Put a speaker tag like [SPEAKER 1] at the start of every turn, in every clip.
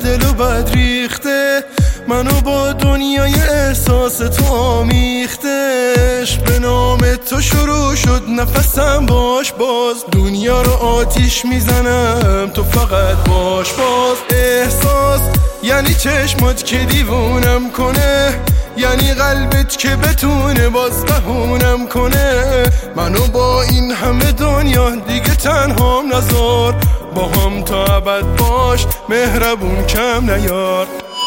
[SPEAKER 1] دل و بد ریخته، منو با دنیای احساس تو آمیختش. به نام تو شروع شد نفسم، باش باز دنیا رو آتیش میزنم، تو فقط باش باز. احساس یعنی چشمات که دیوونم کنه، یعنی قلبت که بتونه باز بهونم کنه. منو با این همه دنیا دیگه تنهام نذار، با هم تا ابد باش مهربون کم نیار.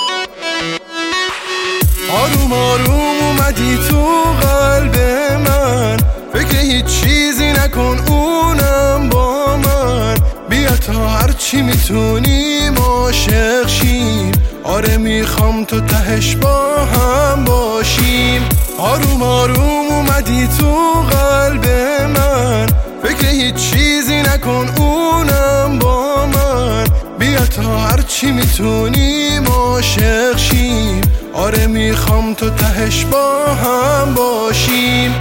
[SPEAKER 1] آروم آروم اومدی تو قلب من، فکر هیچ چیزی نکن اونم با من. بیا تا هرچی میتونیم عاشق شیم، آره میخوام تو تهش با هم باشیم. آروم آروم اومدی تو قلب من، فکر هیچ چیزی نکن اونم با من. بیا تا هرچی میتونیم عاشق شیم، آره میخوام تو تهش با هم باشیم.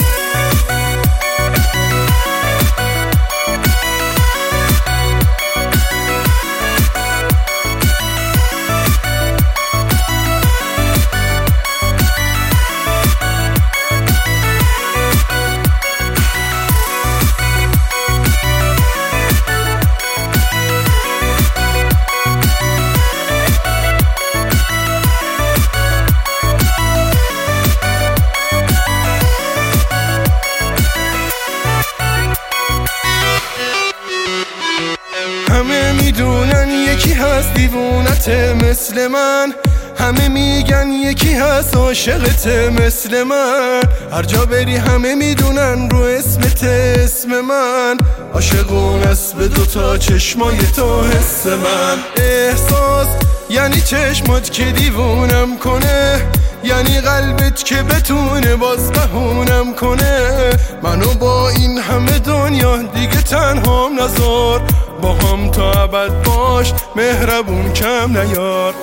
[SPEAKER 1] همه میدونن یکی هست دیوونته مثل من، همه میگن یکی هست عاشقت مثل من. هر جا بری همه میدونن رو اسمت اسم من، عاشقون است به دوتا چشمای تو حس من. احساس یعنی چشمات که دیوونم کنه، یعنی قلبت که بتونه باز بهونم کنه. منو با این همه دنیا دیگه تنهام نذار، با هم تا ابد باش مهربون کم نیار.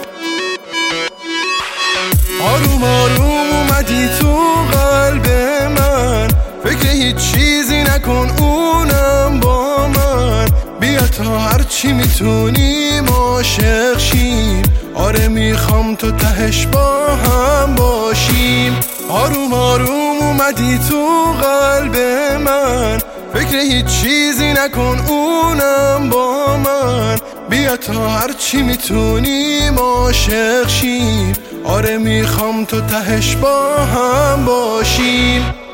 [SPEAKER 1] آروم آروم اومدی تو قلب من، فکر هیچ چیزی نکن اونم با من. بیا تا هرچی میتونیم عاشق شیم، آره میخوام تو تهش با هم باشیم. آروم آروم اومدی تو قلب من، فکر هیچ چیزی نکن اونم با من. بیا تا هرچی میتونیم عاشق شیم، آره میخوام تو تهش با هم باشیم.